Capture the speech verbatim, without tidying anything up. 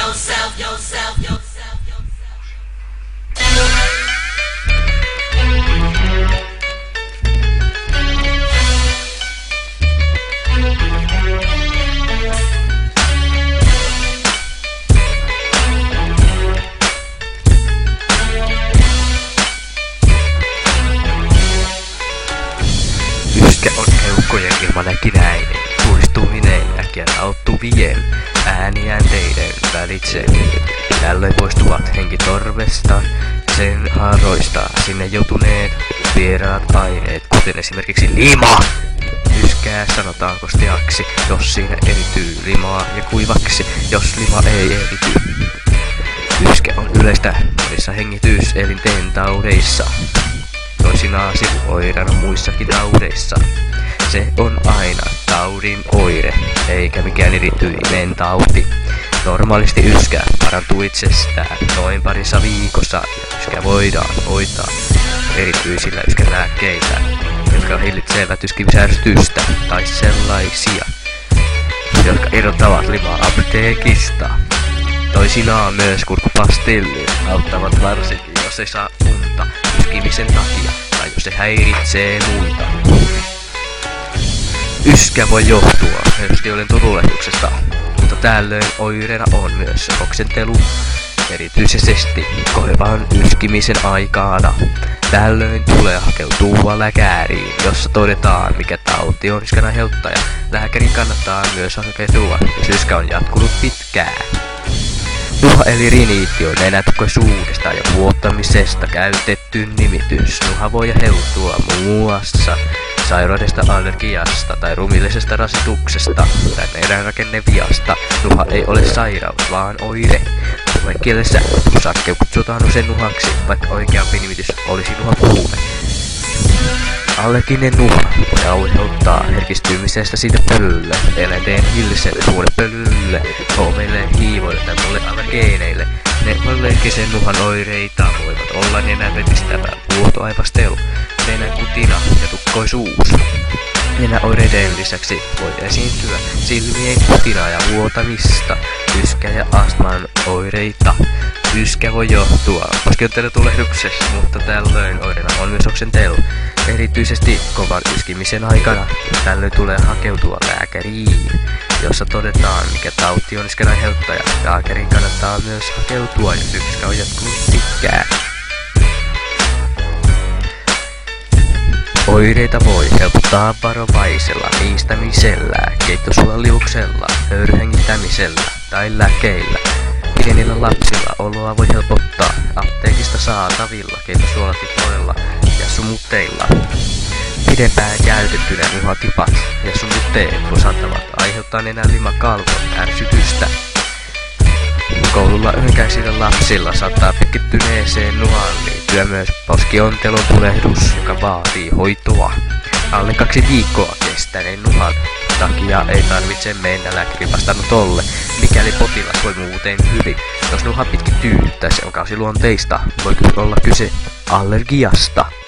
yourself, yourself, yourself, Yskä on keuhkojen ilman äkinäinen, puistuminen äkkiä auttuvien ääniäänteiden välitse. Tällöin poistuvat henkitorvesta, sen haaroista sinne joutuneet vieraat aineet, kuten esimerkiksi lima. Yskää sanotaan kosteaksi, jos siinä erityy limaa, ja kuivaksi, jos lima ei erity. Yskä on yleistä monissa hengityselinten taudeissa, toisinaan sivuoireena muissakin taudeissa. Se on aina taudin oire, eikä mikään erityinen tauti. Normaalisti yskä parantuu itsestään noin parissa viikossa, ja yskä voidaan hoitaa erityisillä yskälääkkeillä, jotka hillitsevät yskimisärsytystä tai sellaisia, jotka erottavat limaa apteekista. Toisinaan myös kurkkupastillit auttavat varsinkin, jos ei saa unta yskimisen takia tai jos se häiritsee muita. Yskä voi johtua hermostiolien turulehduksesta, mutta tällöin oireena on myös oksentelu, erityisesti kohevan yskimisen aikana. Tällöin tulee hakeutua lääkäriin, jossa todetaan mikä tauti on yskän aiheuttaja. Lääkärin kannattaa myös hakeutua, jos yskä on jatkunut pitkään. Nuha eli riniitti on nenätukkaisuudesta ja vuottamisesta käytetty nimitys. Nuha voi aiheutua muun muassa sairaudesta, allergiasta tai rumillisesta rasituksesta tai eräänrakenneviasta. Nuha ei ole sairaus, vaan oire. Puhekielessä nusakkeu kutsutaan usein nuhaksi, vaikka oikeampi nimitys olisi nuhakuume. Allerginen nuha voi aiheuttaa herkistymisestä siitä pölylle, eläinten hilliselle, huonepölylle, homeille, hiivoille tai muille allergeeneille. Ne allergisen nuhan oireita voivat olla nenänvetistävä, vuotoaivastelu, nenänkutina ja tukkoisuus. Nenäoireiden lisäksi voi esiintyä silmien kutinaa ja vuotamista, yskä ja astman oireita. Yskä voi johtua poskiontelutulehduksesta, mutta tällöin oireena on myös oksentelu. Erityisesti kovan yskimisen aikana tällöin tulee hakeutua lääkäriin, jossa todetaan mikä tauti on yskän aiheuttaja. Lääkäriin kannattaa myös hakeutua, jos yskä on jatkunut pitkään. Oireita voi helpottaa varovaisella niistämisellä, keittosuoliuksella, höyryhengittämisellä tai lääkeillä. Pienillä lapsilla oloa voi helpottaa apteekista saatavilla keittosuolatipoilla ja sumutteilla. Pidempään käytettynä nuhatipat ja sumutteet saattavat aiheuttaa nenänlimakalvon ärsytystä. Koululla yhdenkäisillä lapsilla saattaa pitkittyneeseen nuhaan liittyä myös poskiontelun tulehdus, joka vaatii hoitoa. Alle kaksi viikkoa kestäneen nuhan takia ei tarvitse mennä lääkärin vastaanotolle, mikäli potilas voi muuten hyvin. Jos nuha pitkittyy tai se on kausiluonteista, voi olla kyse allergiasta.